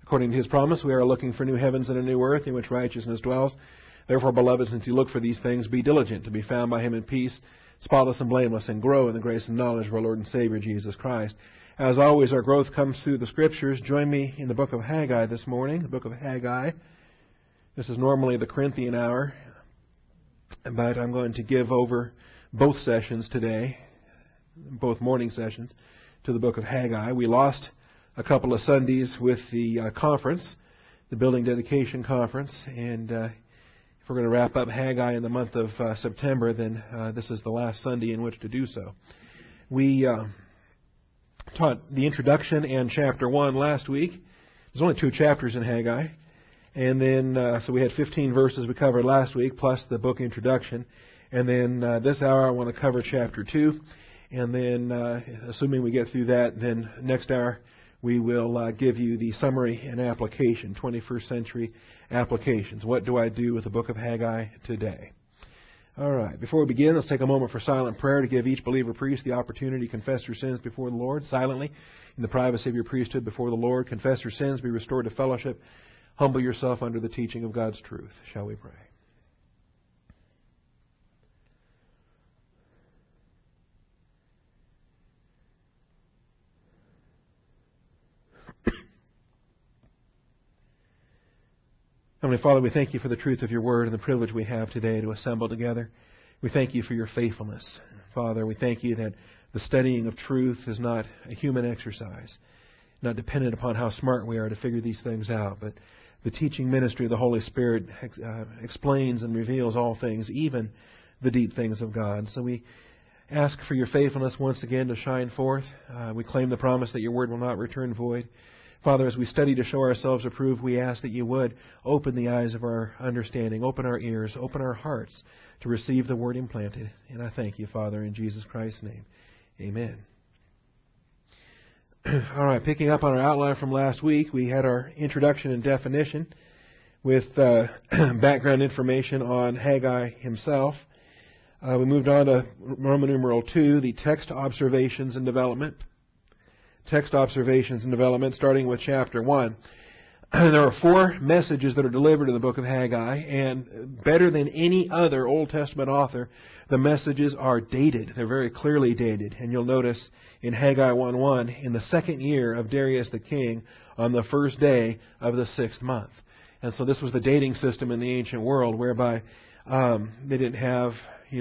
According to His promise, we are looking for new heavens and a new earth in which righteousness dwells. Therefore, beloved, since you look for these things, be diligent to be found by Him in peace, spotless and blameless, and grow in the grace and knowledge of our Lord and Savior, Jesus Christ. As always, our growth comes through the Scriptures. Join me in the book of Haggai this morning, the book of Haggai. This is normally the Corinthian hour, but I'm going to give over both sessions today, both morning sessions, to the book of Haggai. We lost a couple of Sundays with the conference, the Building Dedication Conference, and if we're going to wrap up Haggai in the month of September, then this is the last Sunday in which to do so. We taught the introduction and chapter 1 last week. There's only 2 chapters in Haggai. And then, so we had 15 verses we covered last week, plus the book introduction. And then this hour I want to cover chapter 2. And then, assuming we get through that, then next hour we will give you the summary and application, 21st century applications. What do I do with the book of Haggai today? All right. Before we begin, let's take a moment for silent prayer to give each believer priest the opportunity to confess your sins before the Lord silently in the privacy of your priesthood before the Lord. Confess your sins, be restored to fellowship. Humble yourself under the teaching of God's truth. Shall we pray? Heavenly Father, we thank You for the truth of Your Word and the privilege we have today to assemble together. We thank You for Your faithfulness. Father, we thank You that the studying of truth is not a human exercise, not dependent upon how smart we are to figure these things out, but the teaching ministry of the Holy Spirit explains and reveals all things, even the deep things of God. So we ask for Your faithfulness once again to shine forth. We claim the promise that Your Word will not return void. Father, as we study to show ourselves approved, we ask that You would open the eyes of our understanding, open our ears, open our hearts to receive the Word implanted. And I thank You, Father, in Jesus Christ's name. Amen. All right, picking up on our outline from last week, we had our introduction and definition with background information on Haggai himself. We moved on to Roman numeral 2, the text observations and development. Text observations and development, starting with chapter 1. There are 4 messages that are delivered in the book of Haggai, and better than any other Old Testament author, the messages are dated. They're very clearly dated. And you'll notice in Haggai 1:1, in the 2nd year of Darius the king, on the 1st day of the 6th month. And so this was the dating system in the ancient world, whereby they didn't have,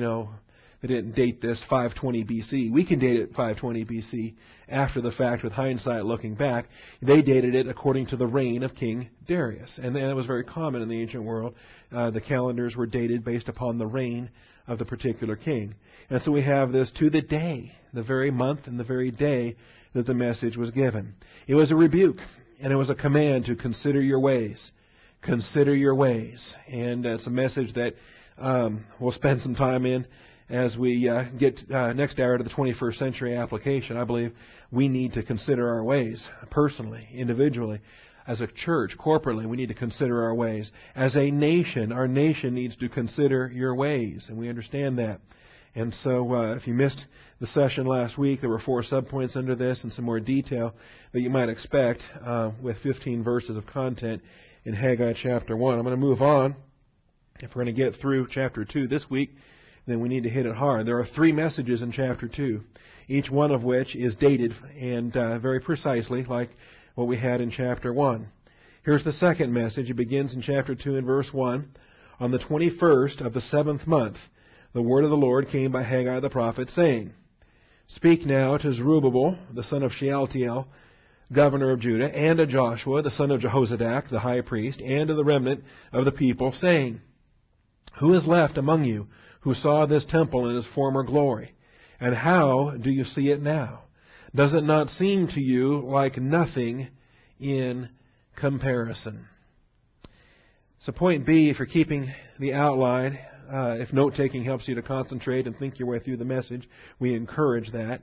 they didn't date this 520 BC. We can date it 520 BC after the fact with hindsight looking back. They dated it according to the reign of King Darius. And that was very common in the ancient world. The calendars were dated based upon the reign of the particular king. And so we have this to the day, the very month and the very day that the message was given. It was a rebuke, and it was a command to consider your ways. Consider your ways. And it's a message that we'll spend some time in as we get next hour to the 21st century application. I believe we need to consider our ways personally, individually. As a church, corporately, we need to consider our ways. As a nation, our nation needs to consider your ways, and we understand that. And so if you missed the session last week, there were 4 subpoints under this and some more detail that you might expect with 15 verses of content in Haggai chapter 1. I'm going to move on. If we're going to get through chapter 2 this week, then we need to hit it hard. There are 3 messages in chapter 2, each one of which is dated and very precisely like what we had in chapter 1. Here's the second message. It begins in chapter 2 and verse 1. On the 21st of the 7th month, the word of the Lord came by Haggai the prophet, saying, Speak now to Zerubbabel, the son of Shealtiel, governor of Judah, and to Joshua, the son of Jehozadak, the high priest, and to the remnant of the people, saying, Who is left among you who saw this temple in its former glory? And how do you see it now? Does it not seem to you like nothing in comparison? So point B, if you're keeping the outline, if note-taking helps you to concentrate and think your way through the message, we encourage that.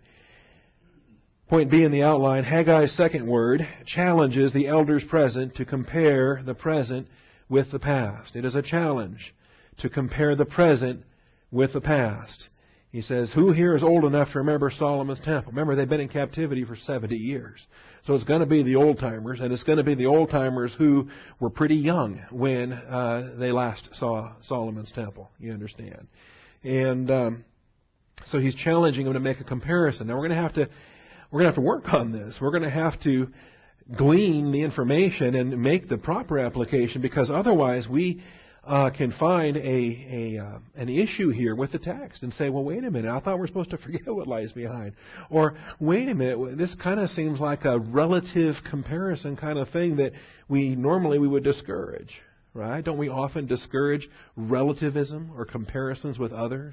Point B in the outline, Haggai's second word challenges the elders present to compare the present with the past. It is a challenge to compare the present with the past. He says, who here is old enough to remember Solomon's temple? Remember, they've been in captivity for 70 years. So it's going to be the old-timers, and it's going to be the old-timers who were pretty young when they last saw Solomon's temple, you understand. And so he's challenging them to make a comparison. Now we're going to have to work on this. We're going to have to glean the information and make the proper application, because otherwise we can find an issue here with the text and say, well, wait a minute, I thought we're supposed to forget what lies behind. Or, wait a minute, this kind of seems like a relative comparison kind of thing that we would discourage, right? Don't we often discourage relativism or comparisons with others?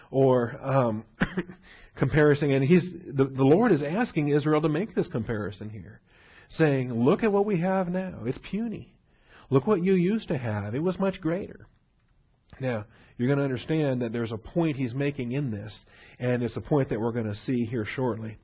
Or comparison, and the Lord is asking Israel to make this comparison here, saying, look at what we have now. It's puny. Look what you used to have. It was much greater. Now, you're going to understand that there's a point he's making in this, and it's a point that we're going to see here shortly.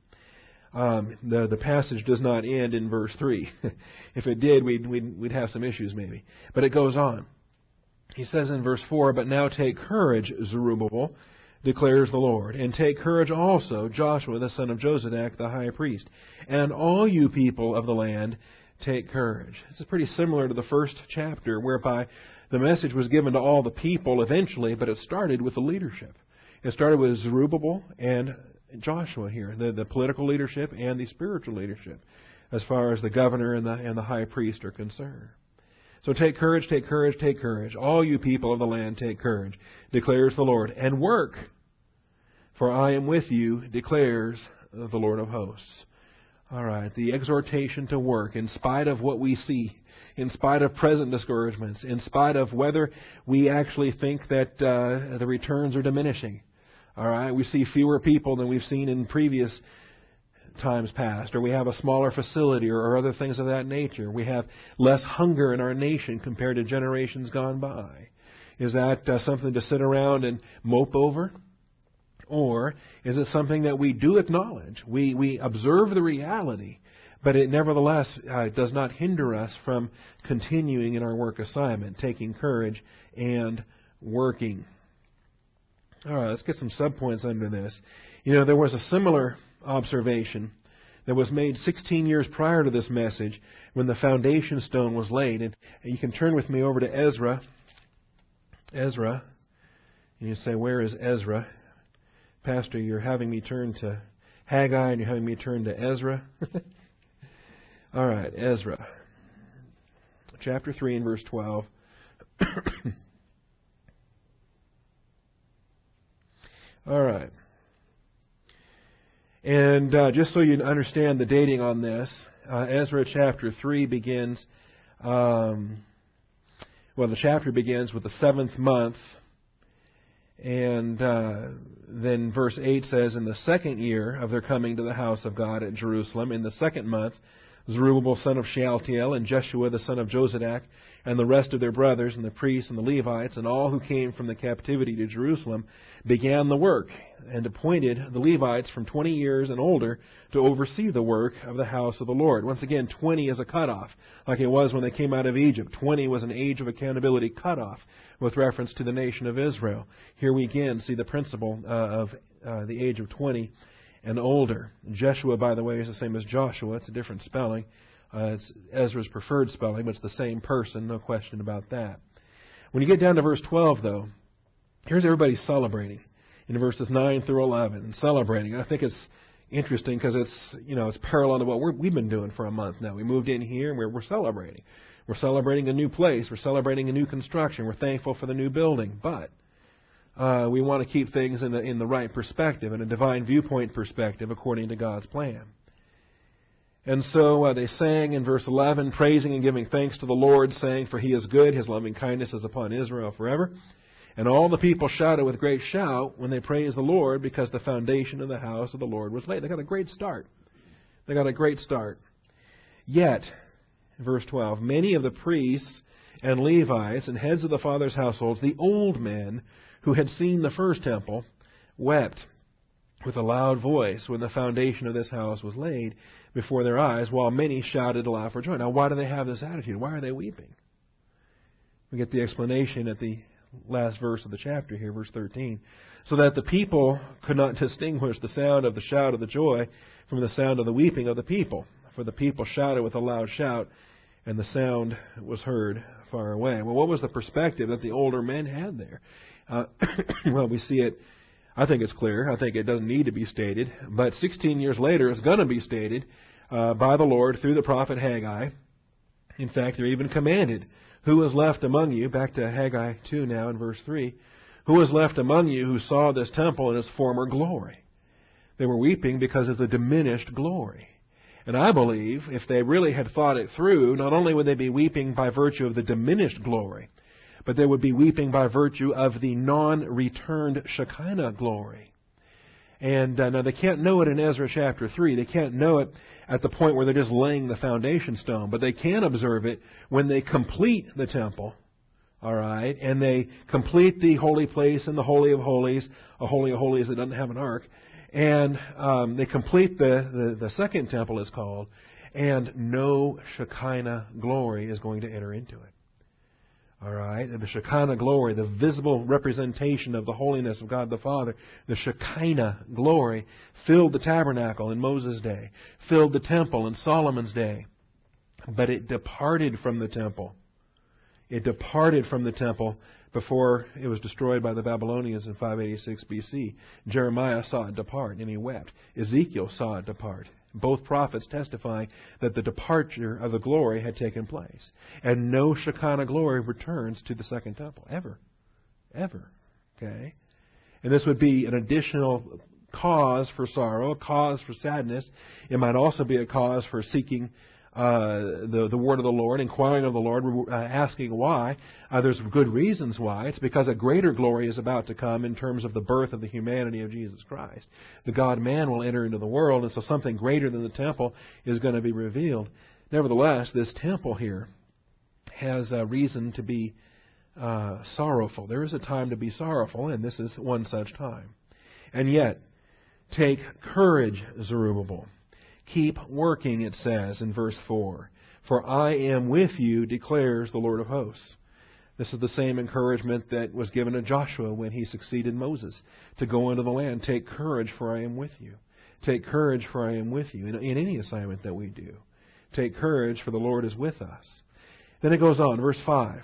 The passage does not end in verse 3. If it did, we'd have some issues maybe. But it goes on. He says in verse 4, but now take courage, Zerubbabel, declares the Lord, and take courage also, Joshua the son of Jozadak, the high priest, and all you people of the land, take courage. This is pretty similar to the first chapter, whereby the message was given to all the people eventually, but it started with the leadership. It started with Zerubbabel and Joshua here, the political leadership and the spiritual leadership, as far as the governor and the high priest are concerned. So take courage, take courage, take courage. All you people of the land, take courage, declares the Lord, and work, for I am with you, declares the Lord of hosts. All right, the exhortation to work in spite of what we see, in spite of present discouragements, in spite of whether we actually think that the returns are diminishing. All right, we see fewer people than we've seen in previous times past, or we have a smaller facility, or other things of that nature. We have less hunger in our nation compared to generations gone by. Is that something to sit around and mope over? Or is it something that we do acknowledge? We observe the reality, but it nevertheless does not hinder us from continuing in our work assignment, taking courage and working. All right, let's get some subpoints under this. You know, there was a similar observation that was made 16 years prior to this message when the foundation stone was laid. And you can turn with me over to Ezra. Ezra. And you say, where is Ezra? Pastor, you're having me turn to Haggai and you're having me turn to Ezra. All right, Ezra. Chapter 3 and verse 12. All right. And just so you understand the dating on this, Ezra chapter 3 begins, the chapter begins with the 7th month. And then verse 8 says, in the 2nd year of their coming to the house of God at Jerusalem, in the 2nd month, Zerubbabel son of Shealtiel and Jeshua the son of Jozadak and the rest of their brothers and the priests and the Levites and all who came from the captivity to Jerusalem began the work and appointed the Levites from 20 years and older to oversee the work of the house of the Lord. Once again, 20 is a cutoff, like it was when they came out of Egypt. 20 was an age of accountability cutoff with reference to the nation of Israel. Here we again see the principle of the age of 20 and older. Jeshua, by the way, is the same as Joshua. It's a different spelling. It's Ezra's preferred spelling, but it's the same person, no question about that. When you get down to verse 12, though, here's everybody celebrating in verses 9 through 11 and celebrating. I think it's interesting because it's parallel to what we've been doing for a month now. We moved in here and we're celebrating. We're celebrating a new place. We're celebrating a new construction. We're thankful for the new building, but we want to keep things in the right perspective, in a divine viewpoint perspective, according to God's plan. And so they sang in verse 11, praising and giving thanks to the Lord, saying, for He is good, His loving kindness is upon Israel forever. And all the people shouted with great shout when they praised the Lord, because the foundation of the house of the Lord was laid. They got a great start. Yet, verse 12, many of the priests and Levites and heads of the fathers' households, the old men who had seen the first temple, wept with a loud voice when the foundation of this house was laid before their eyes, while many shouted aloud for joy. Now, why do they have this attitude? Why are they weeping? We get the explanation at the last verse of the chapter here, verse 13. So that the people could not distinguish the sound of the shout of the joy from the sound of the weeping of the people. For the people shouted with a loud shout, and the sound was heard far away. Well, what was the perspective that the older men had there? Well, we see it. I think it's clear. I think it doesn't need to be stated. But 16 years later, it's going to be stated by the Lord through the prophet Haggai. In fact, they're even commanded, who is left among you, back to Haggai 2 now in verse 3, who is left among you who saw this temple in its former glory? They were weeping because of the diminished glory. And I believe if they really had thought it through, not only would they be weeping by virtue of the diminished glory, but they would be weeping by virtue of the non-returned Shekinah glory. And now they can't know it in Ezra chapter 3. They can't know it at the point where they're just laying the foundation stone. But they can observe it when they complete the temple. All right? And they complete the holy place and the Holy of Holies, a Holy of Holies that doesn't have an ark. And they complete the second temple, it's called, and no Shekinah glory is going to enter into it. All right? And the Shekinah glory, the visible representation of the holiness of God the Father, the Shekinah glory filled the tabernacle in Moses' day, filled the temple in Solomon's day. But it departed from the temple. It departed from the temple before it was destroyed by the Babylonians in 586 BC. Jeremiah saw it depart, and he wept. Ezekiel saw it depart. Both prophets testifying that the departure of the glory had taken place. And no Shekinah glory returns to the second temple, ever. Ever. Okay? And this would be an additional cause for sorrow, a cause for sadness. It might also be a cause for seeking the word of the Lord, inquiring of the Lord, asking why. There's good reasons why. It's because a greater glory is about to come in terms of the birth of the humanity of Jesus Christ. The God-man will enter into the world, and so something greater than the temple is going to be revealed. Nevertheless, this temple here has a reason to be sorrowful. There is a time to be sorrowful, and this is one such time. And yet, take courage, Zerubbabel. Keep working, it says in verse 4. For I am with you, declares the Lord of hosts. This is the same encouragement that was given to Joshua when he succeeded Moses to go into the land. Take courage, for I am with you. Take courage, for I am with you. In any assignment that we do. Take courage, for the Lord is with us. Then it goes on, verse 5.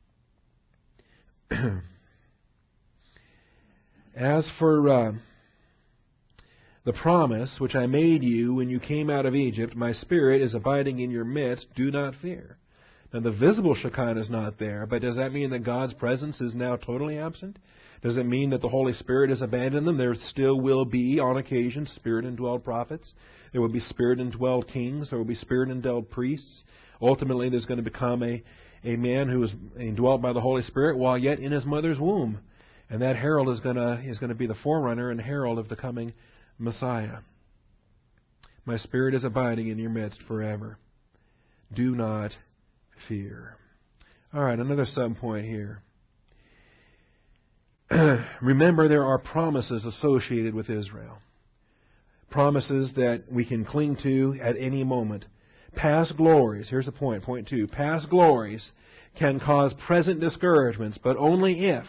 As for the promise which I made you when you came out of Egypt, my Spirit is abiding in your midst. Do not fear. Now, the visible Shekinah is not there, but does that mean that God's presence is now totally absent? Does it mean that the Holy Spirit has abandoned them? There still will be, on occasion, Spirit-indwelled prophets. There will be Spirit-indwelled kings. There will be Spirit-indwelled priests. Ultimately, there's going to become a man who is indwelt by the Holy Spirit while yet in his mother's womb. And that herald is going to be the forerunner and herald of the coming Messiah. My Spirit is abiding in your midst forever. Do not fear. All right, another sub-point here. Remember, there are promises associated with Israel. Promises that we can cling to at any moment. Past glories, here's the point, point 2. Past glories can cause present discouragements, but only if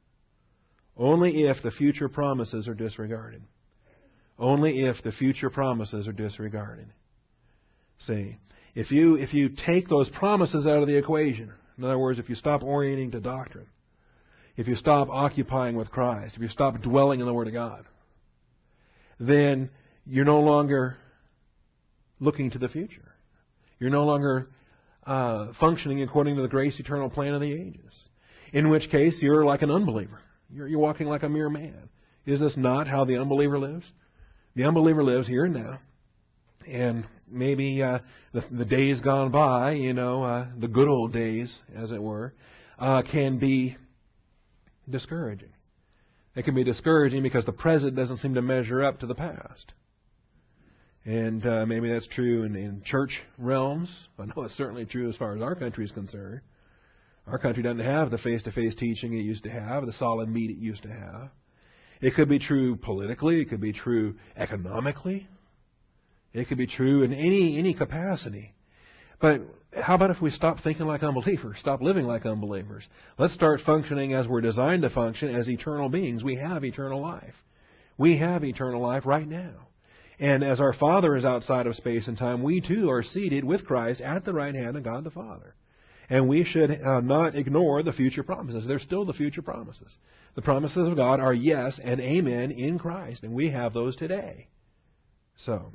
the future promises are disregarded. Only if the future promises are disregarded. See, if you take those promises out of the equation, in other words, if you stop orienting to doctrine, if you stop occupying with Christ, if you stop dwelling in the Word of God, then you're no longer looking to the future. You're no longer functioning according to the grace eternal plan of the ages. In which case, you're like an unbeliever. You're walking like a mere man. Is this not how the unbeliever lives? The unbeliever lives here and now. And maybe the days gone by, the good old days, as it were, can be discouraging. It can be discouraging because the present doesn't seem to measure up to the past. And maybe that's true in church realms. I know it's certainly true as far as our country is concerned. Our country doesn't have the face-to-face teaching it used to have, the solid meat it used to have. It could be true politically. It could be true economically. It could be true in any capacity. But how about if we stop thinking like unbelievers, stop living like unbelievers? Let's start functioning as we're designed to function, as eternal beings. We have eternal life. We have eternal life right now. And as our Father is outside of space and time, we too are seated with Christ at the right hand of God the Father. And we should not ignore the future promises. They're still the future promises. The promises of God are yes and amen in Christ, and we have those today. So,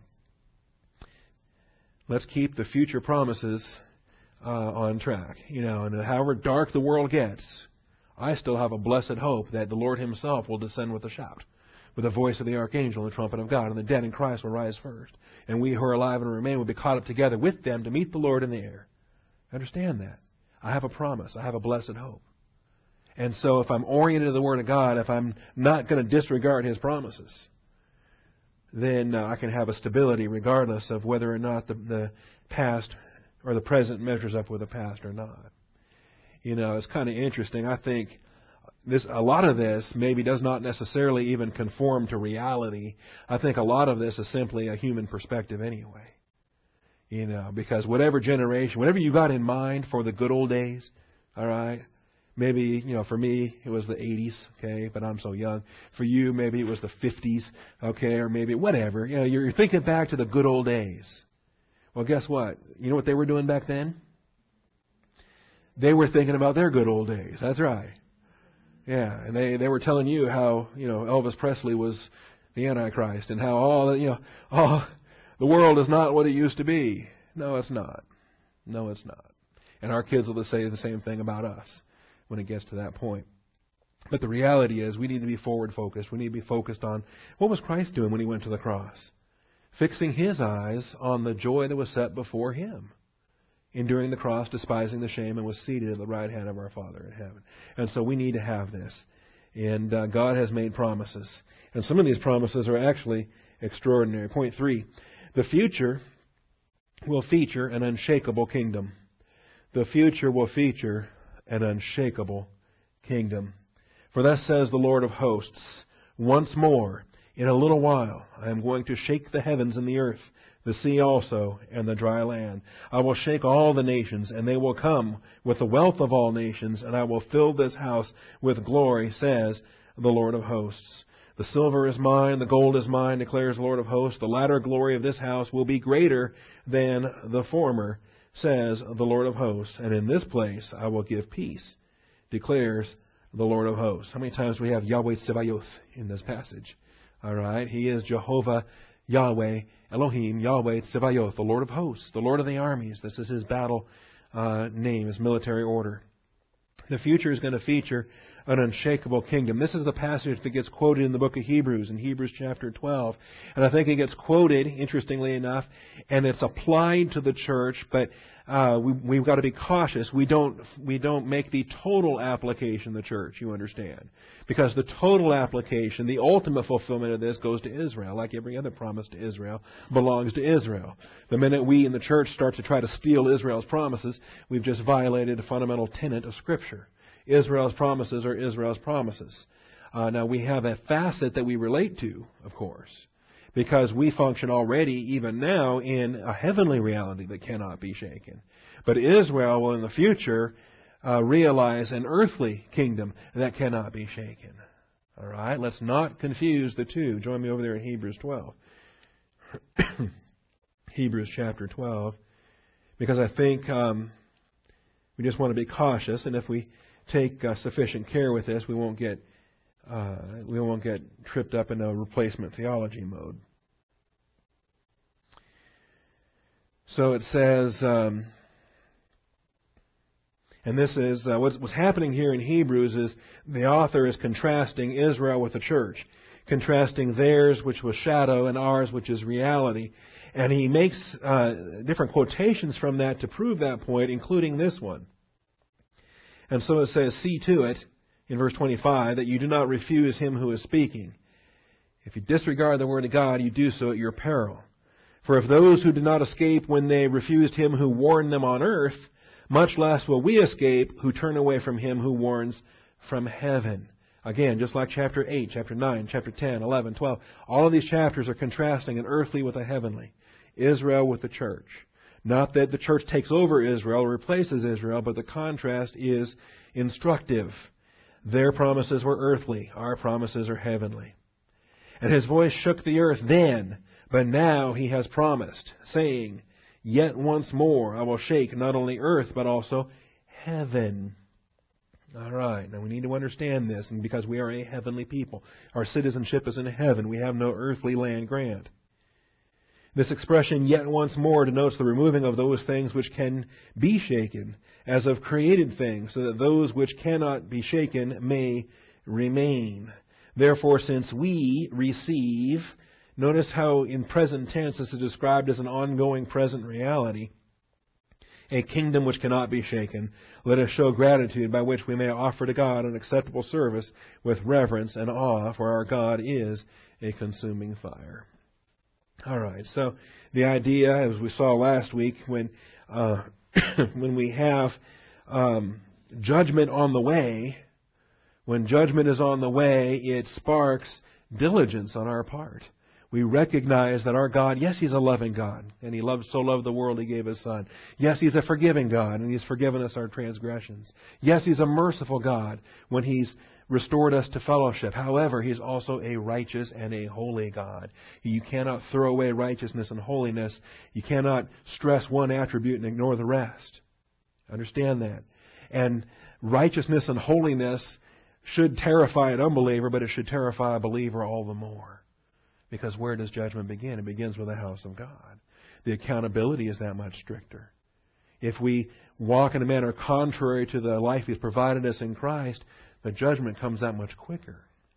let's keep the future promises on track. And however dark the world gets, I still have a blessed hope that the Lord Himself will descend with a shout, with the voice of the archangel and the trumpet of God, and the dead in Christ will rise first. And we who are alive and remain will be caught up together with them to meet the Lord in the air. Understand that. I have a promise. I have a blessed hope. And so if I'm oriented to the Word of God, if I'm not going to disregard His promises, then I can have a stability regardless of whether or not the past or the present measures up with the past or not. It's kind of interesting. I think a lot of this maybe does not necessarily even conform to reality. I think a lot of this is simply a human perspective anyway. Because whatever generation, whatever you got in mind for the good old days, all right, maybe, for me, it was the 80s, okay, but I'm so young. For you, maybe it was the 50s, okay, or maybe whatever. You're thinking back to the good old days. Well, guess what? You know what they were doing back then? They were thinking about their good old days. That's right. Yeah, and they were telling you how, Elvis Presley was the Antichrist and how all the world is not what it used to be. No, it's not. No, it's not. And our kids will say the same thing about us when it gets to that point. But the reality is we need to be forward focused. We need to be focused on what was Christ doing when He went to the cross? Fixing His eyes on the joy that was set before Him. Enduring the cross, despising the shame, and was seated at the right hand of our Father in heaven. And so we need to have this. And God has made promises. And some of these promises are actually extraordinary. Point 3, the future will feature an unshakable kingdom. The future will feature an unshakable kingdom. For thus says the Lord of hosts, once more, in a little while, I am going to shake the heavens and the earth, the sea also, and the dry land. I will shake all the nations, and they will come with the wealth of all nations, and I will fill this house with glory, says the Lord of hosts. The silver is mine, the gold is mine, declares the Lord of hosts. The latter glory of this house will be greater than the former, says the Lord of hosts. And in this place I will give peace, declares the Lord of hosts. How many times do we have Yahweh Tsevayoth in this passage? All right, He is Jehovah, Yahweh, Elohim, Yahweh Tsevayoth, the Lord of hosts, the Lord of the armies. This is His battle name, His military order. The future is going to feature an unshakable kingdom. This is the passage that gets quoted in the book of Hebrews, in Hebrews chapter 12. And I think it gets quoted, interestingly enough, and it's applied to the church, but we've got to be cautious. We don't make the total application the church, you understand. Because the total application, the ultimate fulfillment of this goes to Israel, like every other promise to Israel belongs to Israel. The minute we in the church start to try to steal Israel's promises, we've just violated a fundamental tenet of Scripture. Israel's promises are Israel's promises. Now, we have a facet that we relate to, of course, because we function already, even now, in a heavenly reality that cannot be shaken. But Israel will, in the future, realize an earthly kingdom that cannot be shaken. All right? Let's not confuse the two. Join me over there in Hebrews 12. Hebrews chapter 12. Because I think we just want to be cautious, and if we take sufficient care with this, we won't get tripped up in a replacement theology mode. So it says, and this is what's happening here in Hebrews is the author is contrasting Israel with the church, contrasting theirs, which was shadow, and ours, which is reality. And he makes different quotations from that to prove that point, including this one. And so it says, see to it, in verse 25, that you do not refuse Him who is speaking. If you disregard the word of God, you do so at your peril. For if those who did not escape when they refused Him who warned them on earth, much less will we escape who turn away from Him who warns from heaven. Again, just like chapter 8, chapter 9, chapter 10, 11, 12. All of these chapters are contrasting an earthly with a heavenly. Israel with the church. Not that the church takes over Israel or replaces Israel, but the contrast is instructive. Their promises were earthly. Our promises are heavenly. And his voice shook the earth then, but now he has promised, saying, Yet once more I will shake not only earth, but also heaven. All right, now we need to understand this, and because we are a heavenly people. Our citizenship is in heaven. We have no earthly land grant. This expression, yet once more, denotes the removing of those things which can be shaken, as of created things, so that those which cannot be shaken may remain. Therefore, since we receive, notice how in present tense this is described as an ongoing present reality, a kingdom which cannot be shaken, let us show gratitude by which we may offer to God an acceptable service with reverence and awe, for our God is a consuming fire. All right, so the idea, as we saw last week, when we have judgment on the way, when judgment is on the way, it sparks diligence on our part. We recognize that our God, yes, He's a loving God, and He so loved the world He gave His Son. Yes, He's a forgiving God, and He's forgiven us our transgressions. Yes, He's a merciful God when He's restored us to fellowship. However, He's also a righteous and a holy God. You cannot throw away righteousness and holiness. You cannot stress one attribute and ignore the rest. Understand that. And righteousness and holiness should terrify an unbeliever, but it should terrify a believer all the more. Because where does judgment begin? It begins with the house of God. The accountability is that much stricter. If we walk in a manner contrary to the life He's provided us in Christ, the judgment comes that much quicker.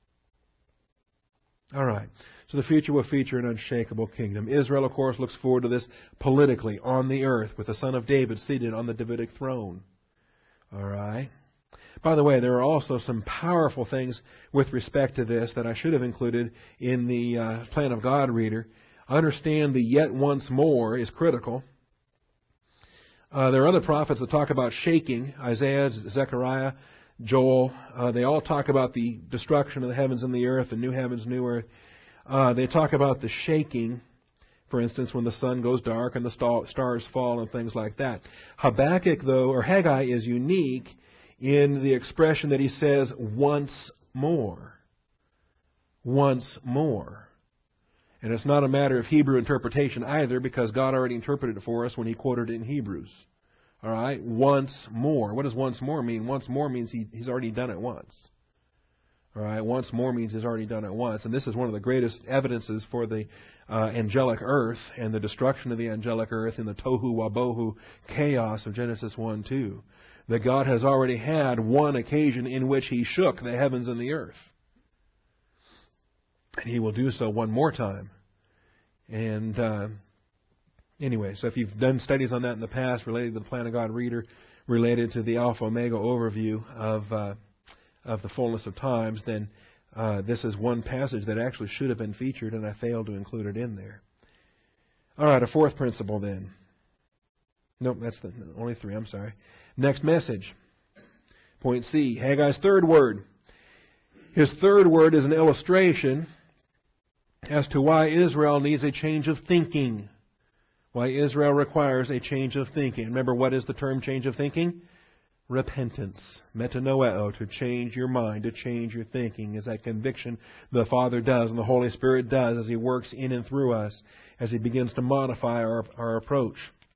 All right. So the future will feature an unshakable kingdom. Israel, of course, looks forward to this politically on the earth with the Son of David seated on the Davidic throne. All right. By the way, there are also some powerful things with respect to this that I should have included in the Plan of God reader. Understand the yet once more is critical. There are other prophets that talk about shaking. Isaiah, Zechariah, Joel, they all talk about the destruction of the heavens and the earth, the new heavens, new earth. They talk about the shaking, for instance, when the sun goes dark and the stars fall and things like that. Habakkuk, though, or Haggai, is unique in the expression that he says, once more. Once more. And it's not a matter of Hebrew interpretation either, because God already interpreted it for us when He quoted it in Hebrews. All right? Once more. What does once more mean? Once more means He's already done it once. All right? Once more means He's already done it once. And this is one of the greatest evidences for the angelic earth and the destruction of the angelic earth in the tohu wabohu chaos of Genesis 1:2. That God has already had one occasion in which He shook the heavens and the earth. And He will do so one more time. And anyway, so if you've done studies on that in the past related to the Plan of God reader, related to the Alpha Omega overview of the fullness of times, then this is one passage that actually should have been featured, and I failed to include it in there. All right, a fourth principle then. Nope, that's only three, I'm sorry. Next message. Point C, Haggai's third word. His third word is an illustration as to why Israel needs a change of thinking. Why Israel requires a change of thinking. Remember, what is the term change of thinking? Repentance. Metanoeo, to change your mind, to change your thinking, is that conviction the Father does and the Holy Spirit does as He works in and through us, as He begins to modify our approach.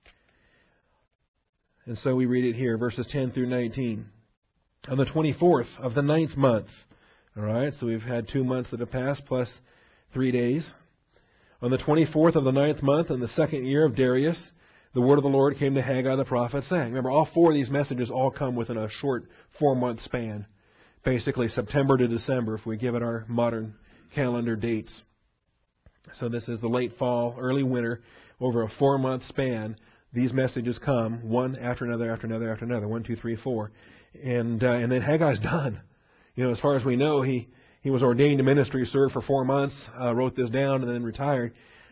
And so we read it here, verses 10 through 19. On the 24th of the 9th month. All right, so we've had 2 months that have passed plus 3 days. On the 24th of the 9th month, in the second year of Darius, the word of the Lord came to Haggai the prophet, saying, remember, all four of these messages all come within a short 4-month span. Basically, September to December, if we give it our modern calendar dates. So this is the late fall, early winter, over a 4-month span. These messages come one after another, after another, after another. 1, 2, 3, 4. And then Haggai's done. You know, as far as we know, he was ordained to ministry, served for 4 months, wrote this down, and then retired.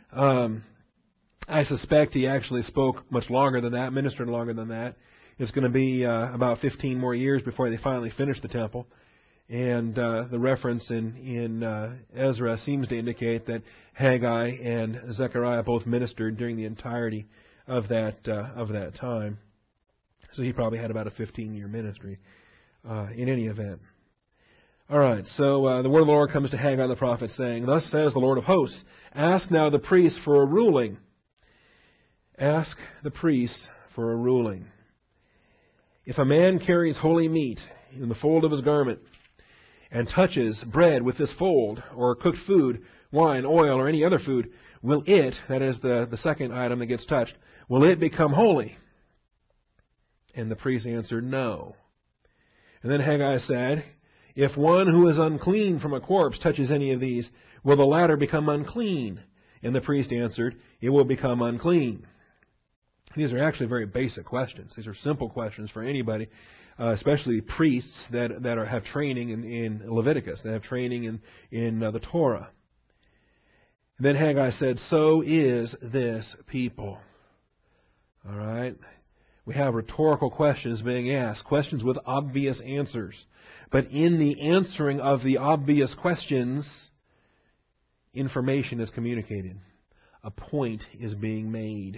I suspect he actually spoke much longer than that, ministered longer than that. It's going to be about 15 more years before they finally finish the temple. And the reference in Ezra seems to indicate that Haggai and Zechariah both ministered during the entirety of that time. So he probably had about a 15-year ministry in any event. All right, so the word of the Lord comes to Haggai the prophet, saying, "Thus says the Lord of hosts, ask now the priests for a ruling." Ask the priests for a ruling. If a man carries holy meat in the fold of his garment and touches bread with this fold, or cooked food, wine, oil, or any other food, will it, that is the second item that gets touched, will it become holy? And the priest answered, no. And then Haggai said, if one who is unclean from a corpse touches any of these, will the latter become unclean? And the priest answered, it will become unclean. These are actually very basic questions. These are simple questions for anybody, especially priests that have training in Leviticus, that have training in the Torah. And then Haggai said, so is this people. All right? We have rhetorical questions being asked, questions with obvious answers. But in the answering of the obvious questions, information is communicated. A point is being made.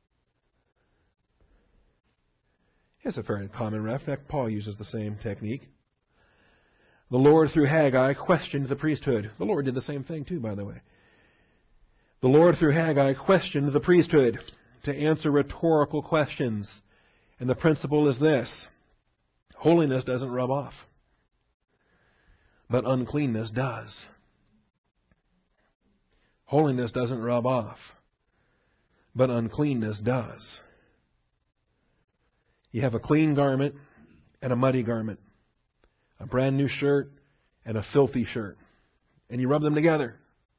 It's a very common ref. In fact, Paul uses the same technique. The Lord, through Haggai, questioned the priesthood. The Lord did the same thing too, by the way. The Lord, through Haggai, questioned the priesthood to answer rhetorical questions. And the principle is this: holiness doesn't rub off, but uncleanness does. Holiness doesn't rub off, but uncleanness does. You have a clean garment and a muddy garment, a brand new shirt and a filthy shirt, and you rub them together.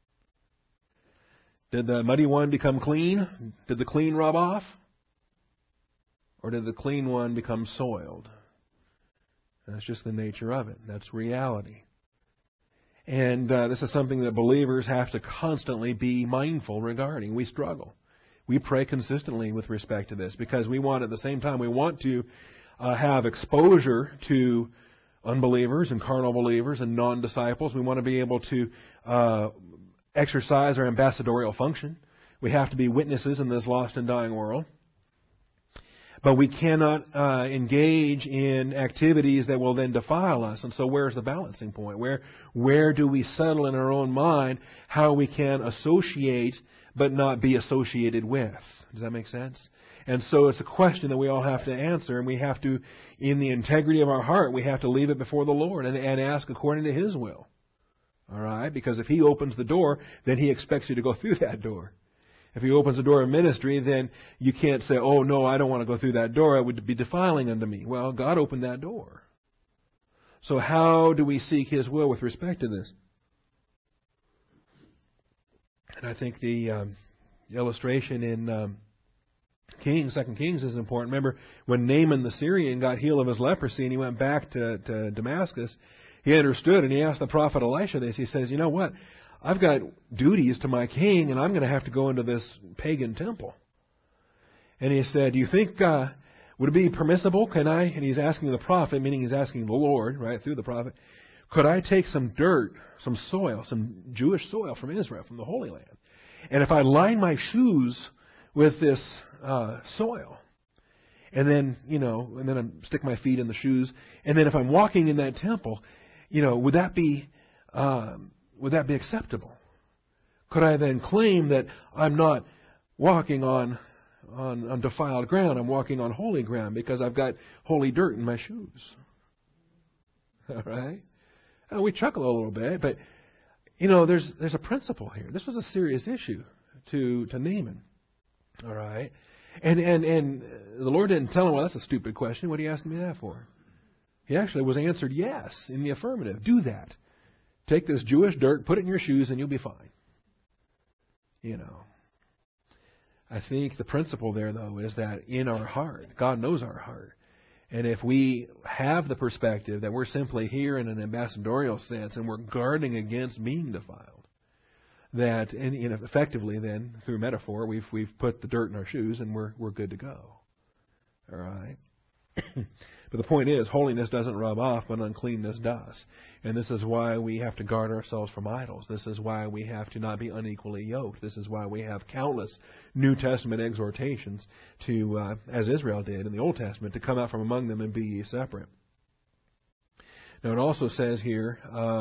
Did the muddy one become clean? Did the clean rub off? Or did the clean one become soiled? That's just the nature of it. That's reality. And this is something that believers have to constantly be mindful regarding. We struggle. We pray consistently with respect to this because we want, at the same time, we want to have exposure to unbelievers and carnal believers and non-disciples. We want to be able to exercise our ambassadorial function. We have to be witnesses in this lost and dying world. But we cannot engage in activities that will then defile us. And so where's the balancing point? Where do we settle in our own mind how we can associate but not be associated with? Does that make sense? And so it's a question that we all have to answer, and we have to, in the integrity of our heart, we have to leave it before the Lord and ask according to His will. All right? Because if He opens the door, then He expects you to go through that door. If He opens the door of ministry, then you can't say, oh, no, I don't want to go through that door. It would be defiling unto me. Well, God opened that door. So how do we seek His will with respect to this? And I think the illustration in Kings, 2 Kings, is important. Remember, when Naaman the Syrian got healed of his leprosy and he went back to Damascus, he understood and he asked the prophet Elisha this. He says, you know what? I've got duties to my king, and I'm going to have to go into this pagan temple. And he said, do you think, would it be permissible? Can I? And he's asking the prophet, meaning he's asking the Lord, right, through the prophet, could I take some dirt, some soil, some Jewish soil from Israel, from the Holy Land, and if I line my shoes with this soil, and then, and then I stick my feet in the shoes, and then if I'm walking in that temple, would that be acceptable? Could I then claim that I'm not walking on defiled ground, I'm walking on holy ground because I've got holy dirt in my shoes? All right? And we chuckle a little bit, but there's a principle here. This was a serious issue to Naaman. All right? And the Lord didn't tell him, well, that's a stupid question. What are you asking me that for? He actually was answered yes in the affirmative. Do that. Take this Jewish dirt, put it in your shoes, and you'll be fine. I think the principle there, though, is that in our heart, God knows our heart. And if we have the perspective that we're simply here in an ambassadorial sense and we're guarding against being defiled, that effectively then, through metaphor, we've put the dirt in our shoes and we're good to go. All right? But the point is, holiness doesn't rub off, but uncleanness does. And this is why we have to guard ourselves from idols. This is why we have to not be unequally yoked. This is why we have countless New Testament exhortations to, as Israel did in the Old Testament, to come out from among them and be ye separate. Now it also says here,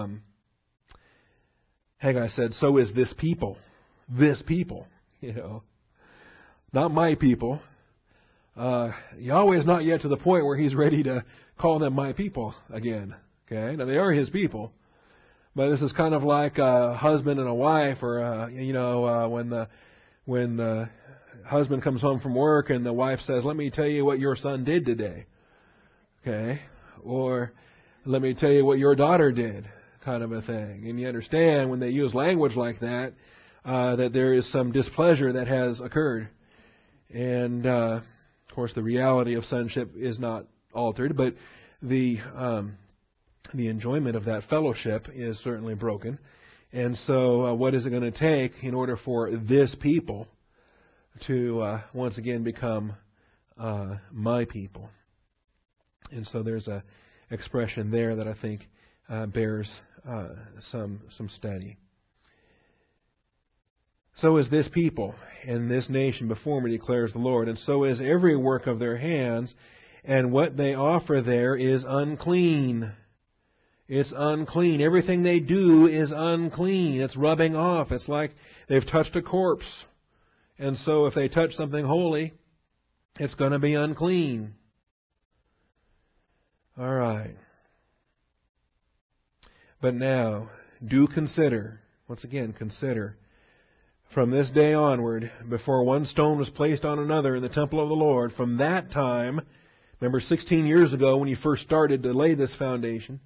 Haggai said, so is this people. This people. Not my people. Yahweh is not yet to the point where He's ready to call them my people again. Okay, now they are His people, but this is kind of like a husband and a wife, or when the husband comes home from work and the wife says, "Let me tell you what your son did today," okay, or "Let me tell you what your daughter did," kind of a thing. And you understand when they use language like that, that there is some displeasure that has occurred, and of course, the reality of sonship is not altered, but the enjoyment of that fellowship is certainly broken. And so, what is it going to take in order for this people to once again become my people? And so, there's a expression there that I think bears some study. So is this people and this nation before me, declares the Lord, and so is every work of their hands, and what they offer there is unclean. It's unclean. Everything they do is unclean. It's rubbing off. It's like they've touched a corpse. And so if they touch something holy, it's going to be unclean. All right. But now, do consider, once again, consider, from this day onward, before one stone was placed on another in the temple of the Lord, from that time, remember 16 years ago when you first started to lay this foundation,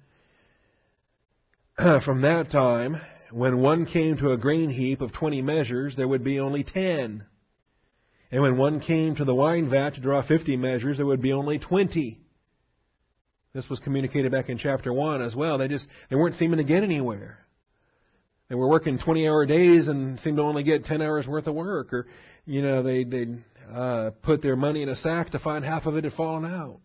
from that time, when one came to a grain heap of 20 measures, there would be only 10. And when one came to the wine vat to draw 50 measures, there would be only 20. This was communicated back in chapter 1 as well. They weren't seeming to get anywhere. They were working 20-hour days and seemed to only get 10 hours worth of work. Or, they'd put their money in a sack to find half of it had fallen out.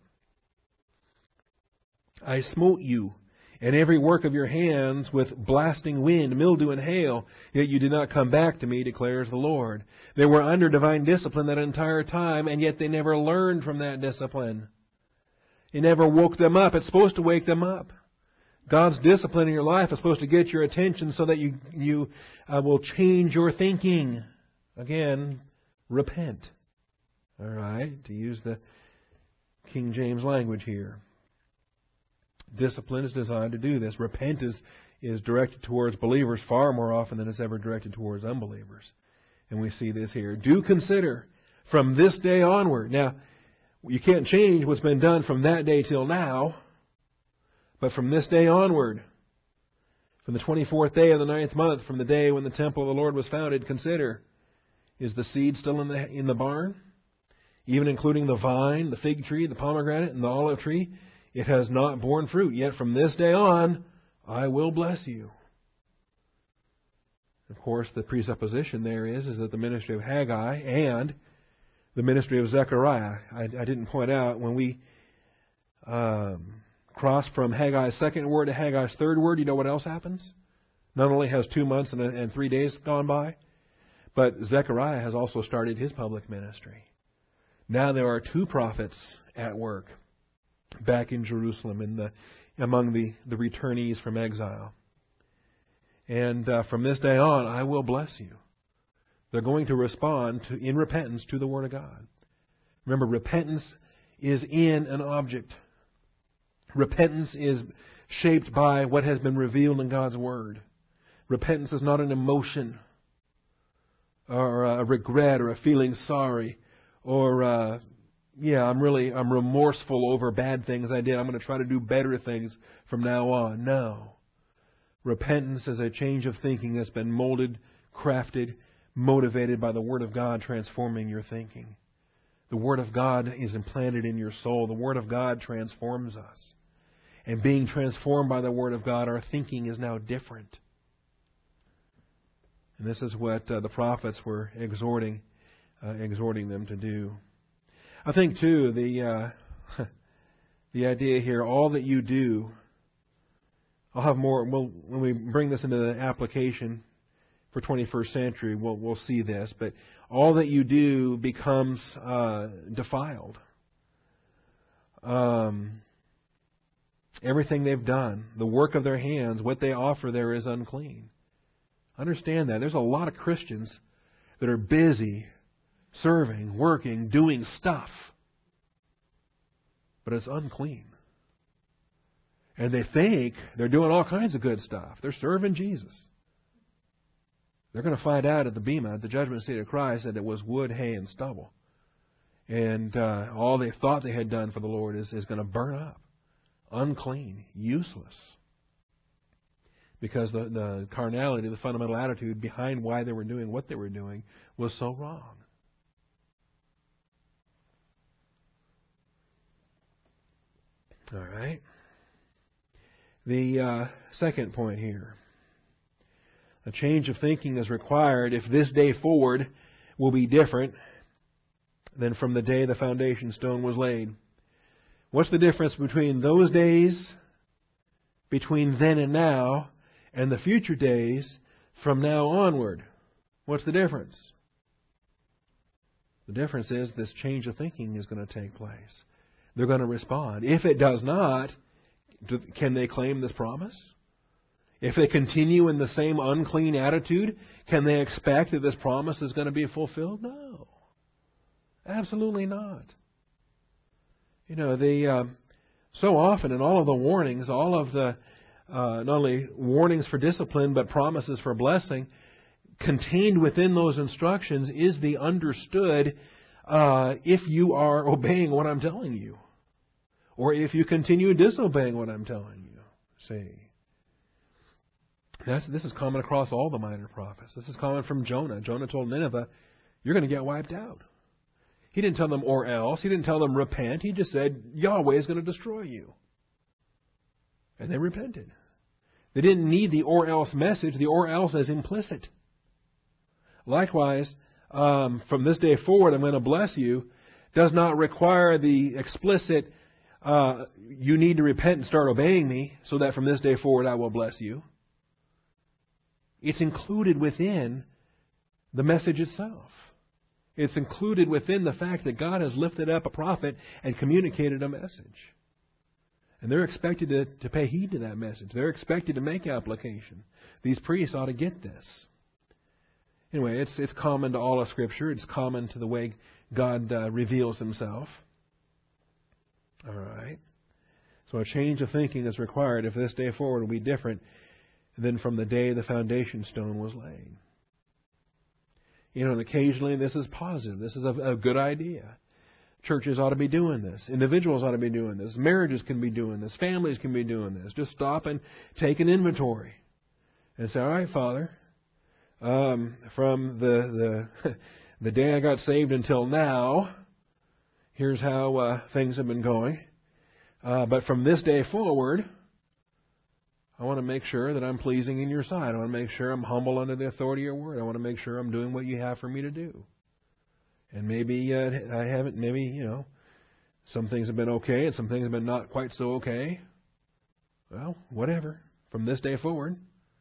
I smote you and every work of your hands with blasting wind, mildew, and hail, yet you did not come back to me, declares the Lord. They were under divine discipline that entire time, and yet they never learned from that discipline. It never woke them up. It's supposed to wake them up. God's discipline in your life is supposed to get your attention so that you will change your thinking. Again, repent. All right, to use the King James language here. Discipline is designed to do this. Repent is directed towards believers far more often than it's ever directed towards unbelievers. And we see this here. Do consider from this day onward. Now, you can't change what's been done from that day till now. But from this day onward, from the 24th day of the 9th month, from the day when the temple of the Lord was founded, consider, is the seed still in the barn? Even including the vine, the fig tree, the pomegranate, and the olive tree, it has not borne fruit. Yet from this day on, I will bless you. Of course, the presupposition there is that the ministry of Haggai and the ministry of Zechariah. I didn't point out when we cross from Haggai's second word to Haggai's third word, you know what else happens? Not only has 2 months and 3 days gone by, but Zechariah has also started his public ministry. Now there are 2 prophets at work back in Jerusalem among the returnees from exile. And from this day on, I will bless you. They're going to respond in repentance to the Word of God. Remember, repentance is in an object. Repentance is shaped by what has been revealed in God's Word. Repentance is not an emotion or a regret or a feeling sorry or, I'm remorseful over bad things I did. I'm going to try to do better things from now on. No. Repentance is a change of thinking that's been molded, crafted, motivated by the Word of God transforming your thinking. The Word of God is implanted in your soul. The Word of God transforms us. And being transformed by the Word of God, our thinking is now different. And this is what the prophets were exhorting them to do. I think, too, The idea here, all that you do, I'll have more, when we bring this into the application for 21st century, we'll see this, but all that you do becomes defiled. Everything they've done, the work of their hands, what they offer there is unclean. Understand that. There's a lot of Christians that are busy serving, working, doing stuff, but it's unclean. And they think they're doing all kinds of good stuff. They're serving Jesus. They're going to find out at the Bema, at the judgment seat of Christ, that it was wood, hay, and stubble. And all they thought they had done for the Lord is going to burn up. Unclean, useless. Because the carnality, the fundamental attitude behind why they were doing what they were doing was so wrong. All right. The second point here. A change of thinking is required if this day forward will be different than from the day the foundation stone was laid. What's the difference between those days, between then and now, and the future days from now onward? What's the difference? The difference is this change of thinking is going to take place. They're going to respond. If it does not, can they claim this promise? If they continue in the same unclean attitude, can they expect that this promise is going to be fulfilled? No. Absolutely not. You know, so often in all of the warnings, all of the not only warnings for discipline but promises for blessing, contained within those instructions is the understood if you are obeying what I'm telling you, or if you continue disobeying what I'm telling you. See, this is common across all the minor prophets. This is common from Jonah. Jonah told Nineveh, "You're going to get wiped out." He didn't tell them or else. He didn't tell them repent. He just said Yahweh is going to destroy you. And they repented. They didn't need the or else message. The or else is implicit. Likewise, from this day forward, I'm going to bless you, does not require the explicit, you need to repent and start obeying me, so that from this day forward I will bless you. It's included within the message itself. It's included within the fact that God has lifted up a prophet and communicated a message. And they're expected to pay heed to that message. They're expected to make application. These priests ought to get this. Anyway, it's common to all of Scripture. It's common to the way God reveals Himself. All right. So a change of thinking is required if this day forward will be different than from the day the foundation stone was laid. You know, and occasionally this is positive. This is a good idea. Churches ought to be doing this. Individuals ought to be doing this. Marriages can be doing this. Families can be doing this. Just stop and take an inventory and say, all right, Father, from the day I got saved until now, here's how things have been going. But from this day forward, I want to make sure that I'm pleasing in your sight. I want to make sure I'm humble under the authority of your word. I want to make sure I'm doing what you have for me to do. And maybe I haven't, some things have been okay and some things have been not quite so okay. Well, whatever. From this day forward,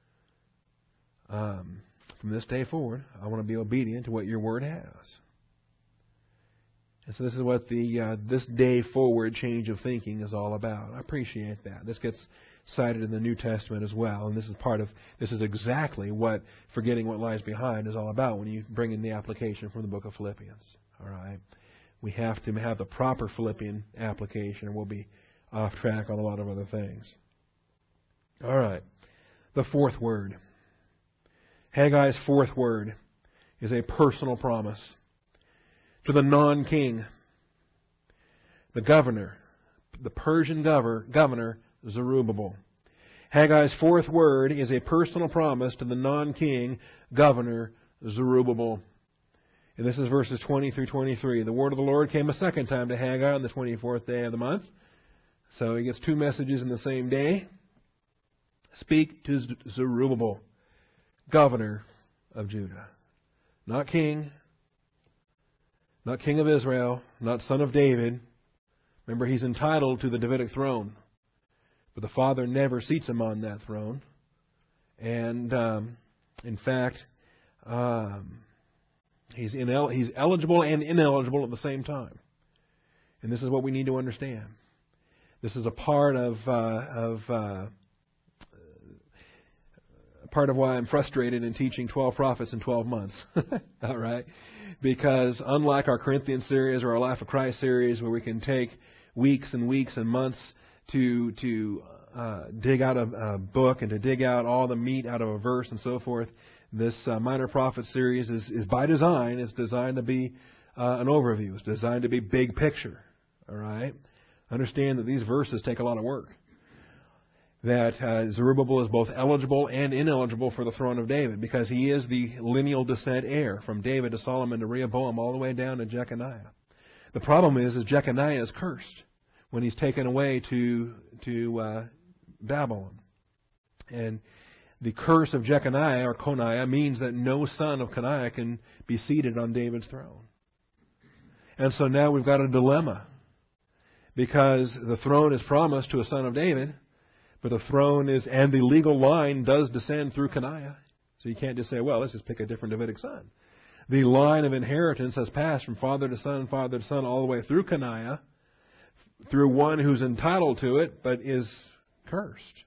I want to be obedient to what your word has. And so this is what the this day forward change of thinking is all about. I appreciate that. This gets cited in the New Testament as well, and this is exactly what forgetting what lies behind is all about when you bring in the application from the book of Philippians. All right, we have to have the proper Philippian application, or we'll be off track on a lot of other things. All right, the fourth word. Haggai's fourth word is a personal promise to the non-king, the governor, the Persian governor Zerubbabel. Haggai's fourth word is a personal promise to the non-king, governor Zerubbabel. And this is verses 20 through 23. The word of the Lord came a second time to Haggai on the 24th day of the month. So he gets two messages in the same day. Speak to Zerubbabel, governor of Judah. Not king, not king of Israel, not son of David, Remember, he's entitled to the Davidic throne, but the Father never seats him on that throne. And in fact, he's eligible and ineligible at the same time. And this is what we need to understand. This is a part of why I'm frustrated in teaching 12 prophets in 12 months. All right? Because unlike our Corinthians series or our Life of Christ series, where we can take weeks and weeks and months to dig out a book and to dig out all the meat out of a verse and so forth, this Minor Prophet series is by design. It's designed to be an overview. It's designed to be big picture. All right? Understand that these verses take a lot of work. That Zerubbabel is both eligible and ineligible for the throne of David, because he is the lineal descent heir from David to Solomon to Rehoboam all the way down to Jeconiah. The problem is Jeconiah is cursed when he's taken away to Babylon. And the curse of Jeconiah or Coniah means that no son of Coniah can be seated on David's throne. And so now we've got a dilemma, because the throne is promised to a son of David, but the throne is, and the legal line does descend through Coniah. So you can't just say, well, let's just pick a different Davidic son. The line of inheritance has passed from father to son, all the way through Coniah, through one who's entitled to it, but is cursed.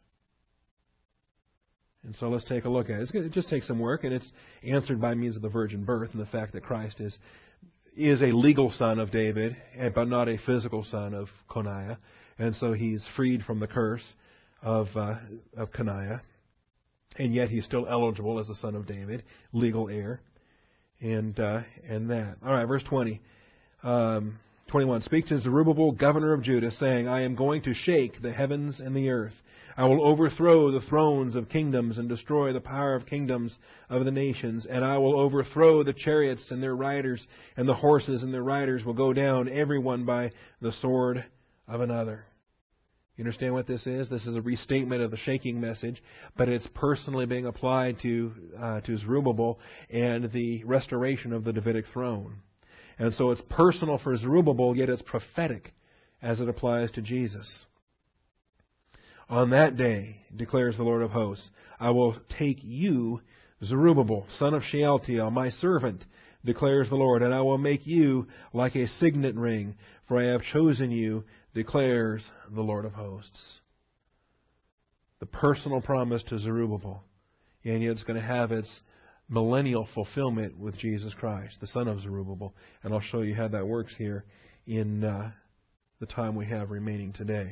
And so let's take a look at it. It just takes some work, and it's answered by means of the virgin birth and the fact that Christ is a legal son of David, but not a physical son of Coniah. And so he's freed from the curse of Coniah, and yet he's still eligible as a son of David, legal heir, and that. All right, verse 20. 21. Speak to Zerubbabel, governor of Judah, saying, I am going to shake the heavens and the earth. I will overthrow the thrones of kingdoms and destroy the power of kingdoms of the nations. And I will overthrow the chariots and their riders, and the horses and their riders will go down, every one by the sword of another. You understand what this is? This is a restatement of the shaking message, but it's personally being applied to Zerubbabel and the restoration of the Davidic throne. And so it's personal for Zerubbabel, yet it's prophetic as it applies to Jesus. On that day, declares the Lord of hosts, I will take you, Zerubbabel, son of Shealtiel, my servant, declares the Lord, and I will make you like a signet ring, for I have chosen you, declares the Lord of hosts. The personal promise to Zerubbabel, and yet it's going to have its millennial fulfillment with Jesus Christ, the son of Zerubbabel. And I'll show you how that works here in the time we have remaining today.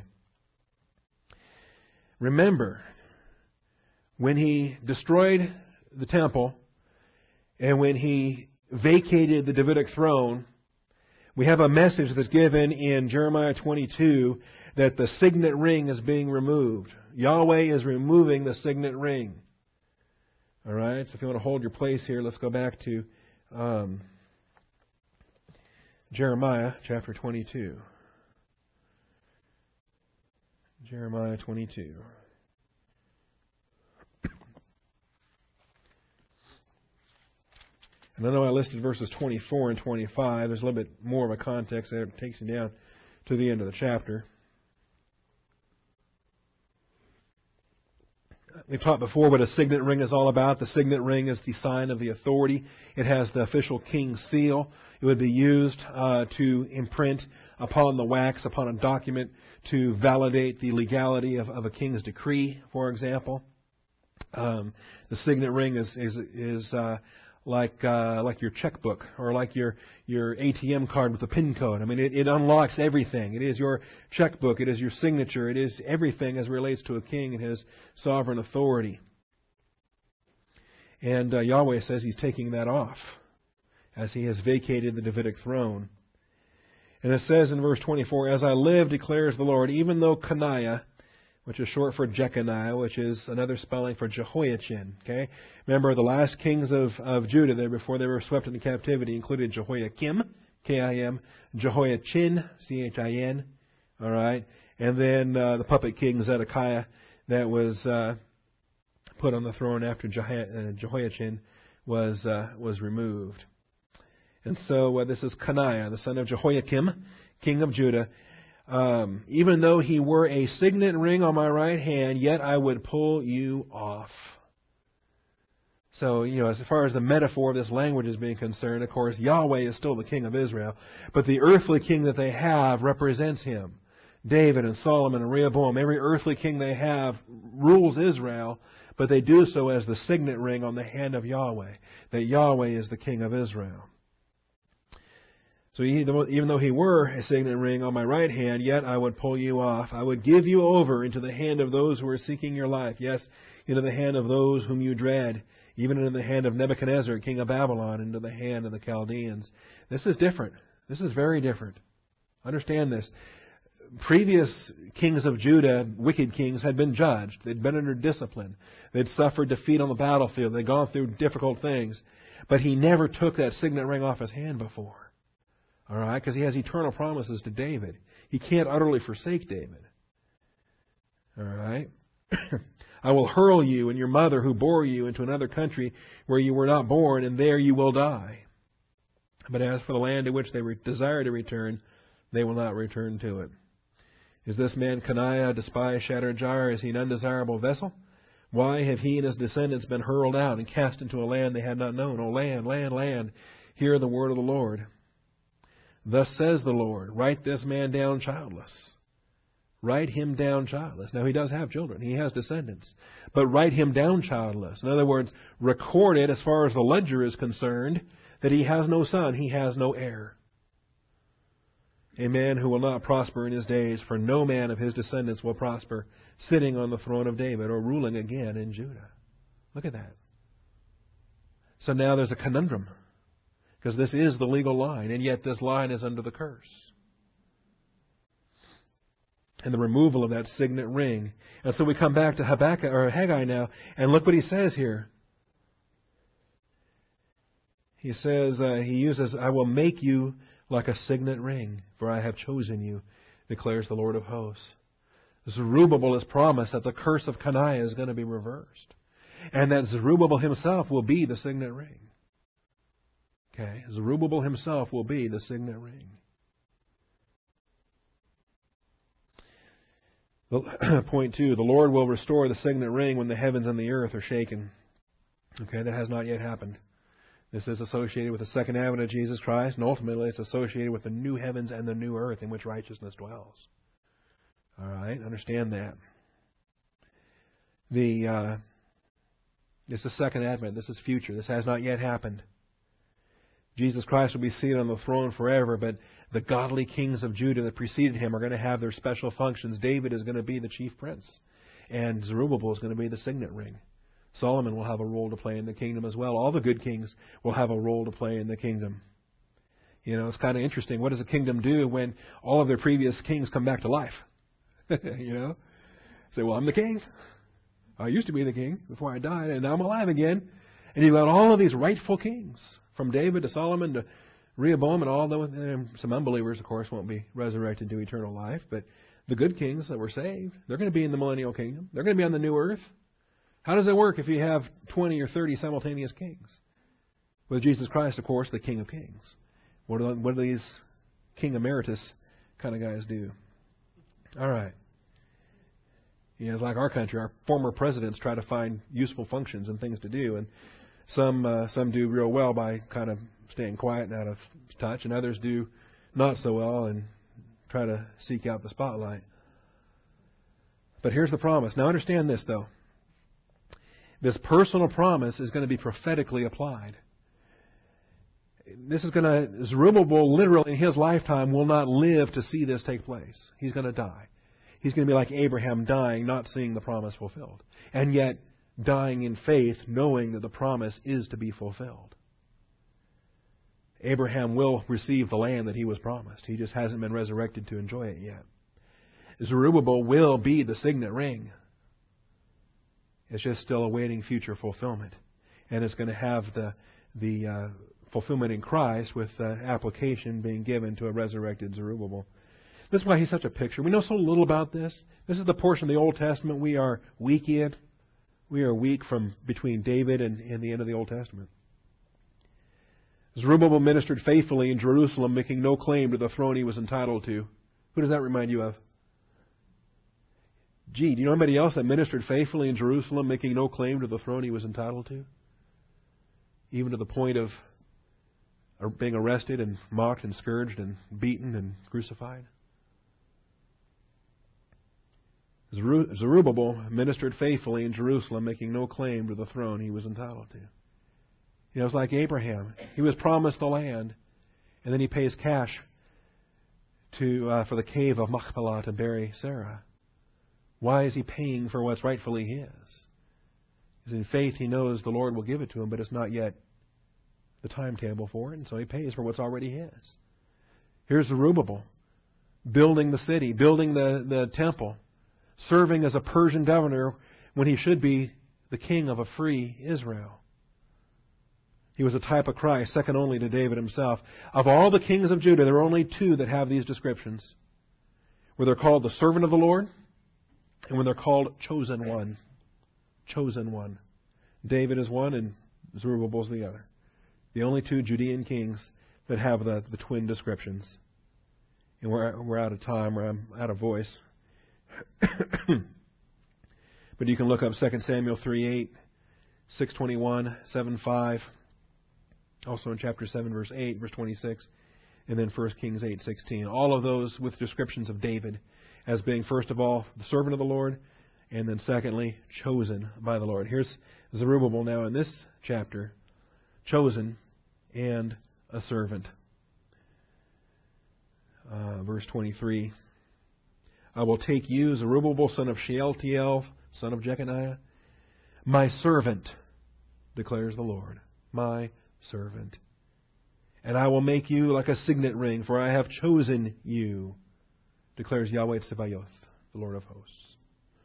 Remember, when he destroyed the temple and when he vacated the Davidic throne, we have a message that's given in Jeremiah 22 that the signet ring is being removed. Yahweh is removing the signet ring. All right, so if you want to hold your place here, let's go back to Jeremiah chapter 22. Jeremiah 22. And I know I listed verses 24 and 25. There's a little bit more of a context there. It takes you down to the end of the chapter. We've taught before what a signet ring is all about. The signet ring is the sign of the authority. It has the official king's seal. It would be used to imprint upon the wax, upon a document, to validate the legality of a king's decree, for example. The signet ring is like your checkbook or like your ATM card with a PIN code. I mean, it unlocks everything. It is your checkbook. It is your signature. It is everything as it relates to a king and his sovereign authority. And Yahweh says He's taking that off as He has vacated the Davidic throne. And it says in verse 24, As I live, declares the Lord, even though Coniah, which is short for Jeconiah, which is another spelling for Jehoiachin. Okay, remember the last kings of Judah there before they were swept into captivity included Jehoiakim, K-I-M, Jehoiachin, C-H-I-N. All right, and then the puppet king Zedekiah that was put on the throne after Jehoiachin was removed. And so this is Coniah, the son of Jehoiakim, king of Judah. Even though he were a signet ring on my right hand, yet I would pull you off. So, as far as the metaphor of this language is being concerned, of course, Yahweh is still the king of Israel, but the earthly king that they have represents him. David and Solomon and Rehoboam, every earthly king they have rules Israel, but they do so as the signet ring on the hand of Yahweh, that Yahweh is the king of Israel. So even though he were a signet ring on my right hand, yet I would pull you off. I would give you over into the hand of those who are seeking your life. Yes, into the hand of those whom you dread. Even into the hand of Nebuchadnezzar, king of Babylon, into the hand of the Chaldeans. This is different. This is very different. Understand this. Previous kings of Judah, wicked kings, had been judged. They'd been under discipline. They'd suffered defeat on the battlefield. They'd gone through difficult things. But he never took that signet ring off his hand before. All right? Because he has eternal promises to David. He can't utterly forsake David. All right? I will hurl you and your mother who bore you into another country where you were not born, and there you will die. But as for the land to which they desire to return, they will not return to it. Is this man Coniah a despised shattered jar? Is he an undesirable vessel? Why have he and his descendants been hurled out and cast into a land they had not known? O land, land, land, hear the word of the Lord. Thus says the Lord, write this man down childless. Write him down childless. Now, he does have children. He has descendants. But write him down childless. In other words, record it as far as the ledger is concerned that he has no son, he has no heir. A man who will not prosper in his days, for no man of his descendants will prosper, sitting on the throne of David or ruling again in Judah. Look at that. So now there's a conundrum, because this is the legal line, and yet this line is under the curse. And the removal of that signet ring. And so we come back to Haggai now, and look what he says here. He says, he uses, I will make you like a signet ring, for I have chosen you, declares the Lord of hosts. Zerubbabel has promised that the curse of Coniah is going to be reversed, and that Zerubbabel himself will be the signet ring. Okay, Zerubbabel himself will be the signet ring. Point 2, the Lord will restore the signet ring when the heavens and the earth are shaken. Okay, that has not yet happened. This is associated with the second advent of Jesus Christ, and ultimately it's associated with the new heavens and the new earth in which righteousness dwells. All right, understand that. This is the second advent. This is future. This has not yet happened. Jesus Christ will be seated on the throne forever, but the godly kings of Judah that preceded him are going to have their special functions. David is going to be the chief prince, and Zerubbabel is going to be the signet ring. Solomon will have a role to play in the kingdom as well. All the good kings will have a role to play in the kingdom. It's kind of interesting. What does a kingdom do when all of their previous kings come back to life? Say, well, I'm the king. I used to be the king before I died, and now I'm alive again. And you've got all of these rightful kings, from David to Solomon to Rehoboam, and all those. Some unbelievers, of course, won't be resurrected to eternal life, but the good kings that were saved, they're going to be in the millennial kingdom. They're going to be on the new earth. How does it work if you have 20 or 30 simultaneous kings? With Jesus Christ, of course, the King of Kings. What do these King Emeritus kind of guys do? All right. It's like our country. Our former presidents try to find useful functions and things to do, and some do real well by kind of staying quiet and out of touch, and others do not so well and try to seek out the spotlight. But here's the promise. Now understand this, though. This personal promise is going to be prophetically applied. Zerubbabel literally in his lifetime will not live to see this take place. He's going to die. He's going to be like Abraham, dying, not seeing the promise fulfilled. And yet dying in faith, knowing that the promise is to be fulfilled. Abraham will receive the land that he was promised. He just hasn't been resurrected to enjoy it yet. Zerubbabel will be the signet ring. It's just still awaiting future fulfillment. And it's going to have the fulfillment in Christ with application being given to a resurrected Zerubbabel. This is why he's such a picture. We know so little about this. This is the portion of the Old Testament we are weak in. We are weak from between David and the end of the Old Testament. Zerubbabel ministered faithfully in Jerusalem, making no claim to the throne he was entitled to. Who does that remind you of? Gee, do you know anybody else that ministered faithfully in Jerusalem, making no claim to the throne he was entitled to? Even to the point of being arrested and mocked and scourged and beaten and crucified? Zerubbabel ministered faithfully in Jerusalem, making no claim to the throne he was entitled to. You know, it's like Abraham. He was promised the land, and then he pays cash for the cave of Machpelah to bury Sarah. Why is he paying for what's rightfully his? Because in faith he knows the Lord will give it to him, but it's not yet the timetable for it, and so he pays for what's already his. Here's Zerubbabel, building the city, building the temple, serving as a Persian governor when he should be the king of a free Israel. He was a type of Christ, second only to David himself. Of all the kings of Judah, there are only two that have these descriptions, where they're called the servant of the Lord, and when they're called chosen one. Chosen one. David is one, and Zerubbabel is the other. The only two Judean kings that have the twin descriptions. And we're out of time, or I'm out of voice. But you can look up 2 Samuel 3:8, 6:21, 7:5, also in chapter 7, verse 8, verse 26, and then 1 Kings 8:16. All of those with descriptions of David as being, first of all, the servant of the Lord, and then secondly, chosen by the Lord. Here's Zerubbabel now in this chapter, chosen and a servant. Verse 23. I will take you, Zerubbabel, son of Shealtiel, son of Jeconiah, my servant, declares the Lord, my servant. And I will make you like a signet ring, for I have chosen you, declares Yahweh Tsebaoth, the Lord of hosts.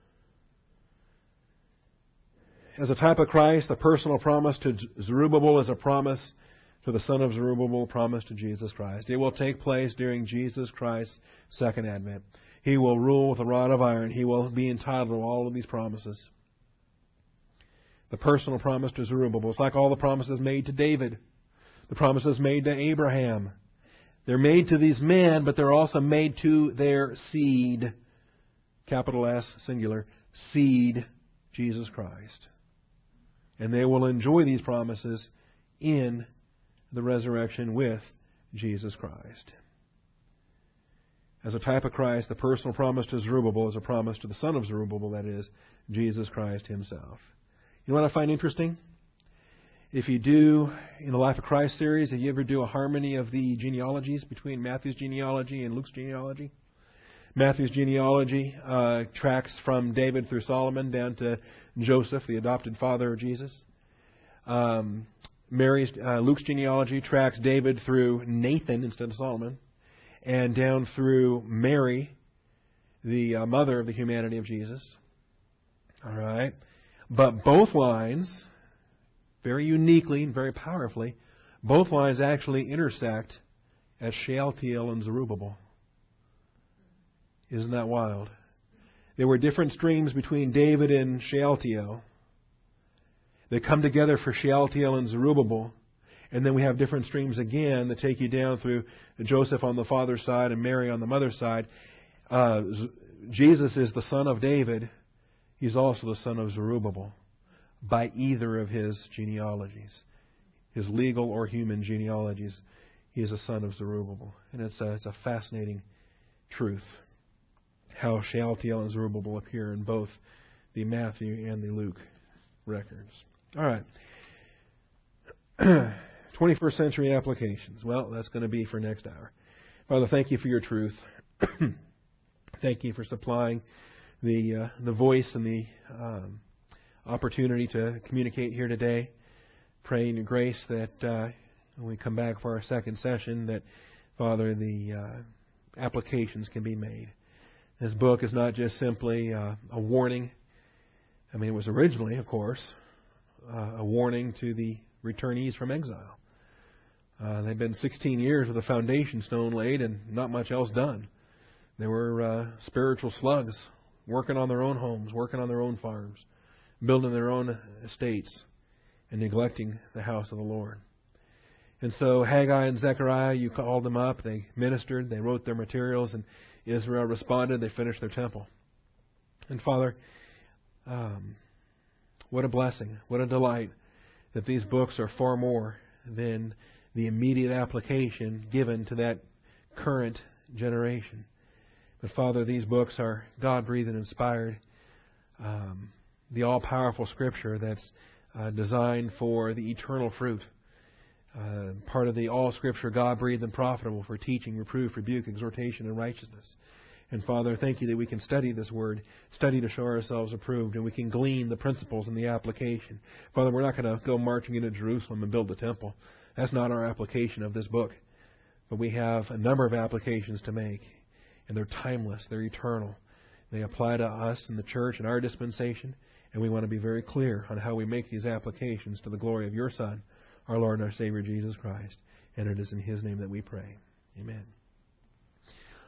As a type of Christ, the personal promise to Zerubbabel is a promise to the son of Zerubbabel, promise to Jesus Christ. It will take place during Jesus Christ's second advent. He will rule with a rod of iron. He will be entitled to all of these promises. The personal promise to Zerubbabel. It's like all the promises made to David. The promises made to Abraham. They're made to these men, but they're also made to their seed. Capital S, singular. Seed, Jesus Christ. And they will enjoy these promises in the resurrection with Jesus Christ. As a type of Christ, the personal promise to Zerubbabel is a promise to the son of Zerubbabel, that is, Jesus Christ himself. You know what I find interesting? If you do, in the Life of Christ series, if you ever do a harmony of the genealogies between Matthew's genealogy and Luke's genealogy, Matthew's genealogy tracks from David through Solomon down to Joseph, the adopted father of Jesus. Luke's genealogy tracks David through Nathan instead of Solomon, and down through Mary, the mother of the humanity of Jesus. All right. But both lines, very uniquely and very powerfully, both lines actually intersect at Shealtiel and Zerubbabel. Isn't that wild? There were different streams between David and Shealtiel. They come together for Shealtiel and Zerubbabel. And then we have different streams again that take you down through Joseph on the father's side and Mary on the mother's side. Jesus is the son of David. He's also the son of Zerubbabel by either of his genealogies. His legal or human genealogies. He is a son of Zerubbabel. And it's a fascinating truth how Shealtiel and Zerubbabel appear in both the Matthew and the Luke records. All right. 21st century applications. Well, that's going to be for next hour. Father, thank you for your truth. Thank you for supplying the voice and the opportunity to communicate here today. Pray in your grace that when we come back for our second session, that, Father, the applications can be made. This book is not just simply a warning. I mean, it was originally, of course, a warning to the returnees from exile. They've been 16 years with a foundation stone laid and not much else done. They were spiritual slugs, working on their own homes, working on their own farms, building their own estates, and neglecting the house of the Lord. And so Haggai and Zechariah, you called them up, they ministered, they wrote their materials, and Israel responded. They finished their temple. And Father, what a blessing, what a delight that these books are far more than the immediate application given to that current generation. But Father, these books are God-breathed and inspired, the all-powerful Scripture that's designed for the eternal fruit. Part of the all Scripture, God-breathed and profitable for teaching, reproof, rebuke, exhortation, and righteousness. And Father, thank you that we can study this Word, study to show ourselves approved, and we can glean the principles and the application. Father, we're not going to go marching into Jerusalem and build the temple. That's not our application of this book. But we have a number of applications to make, and they're timeless, they're eternal. They apply to us in the church and our dispensation, and we want to be very clear on how we make these applications to the glory of your Son, our Lord and our Savior, Jesus Christ. And it is in His name that we pray. Amen.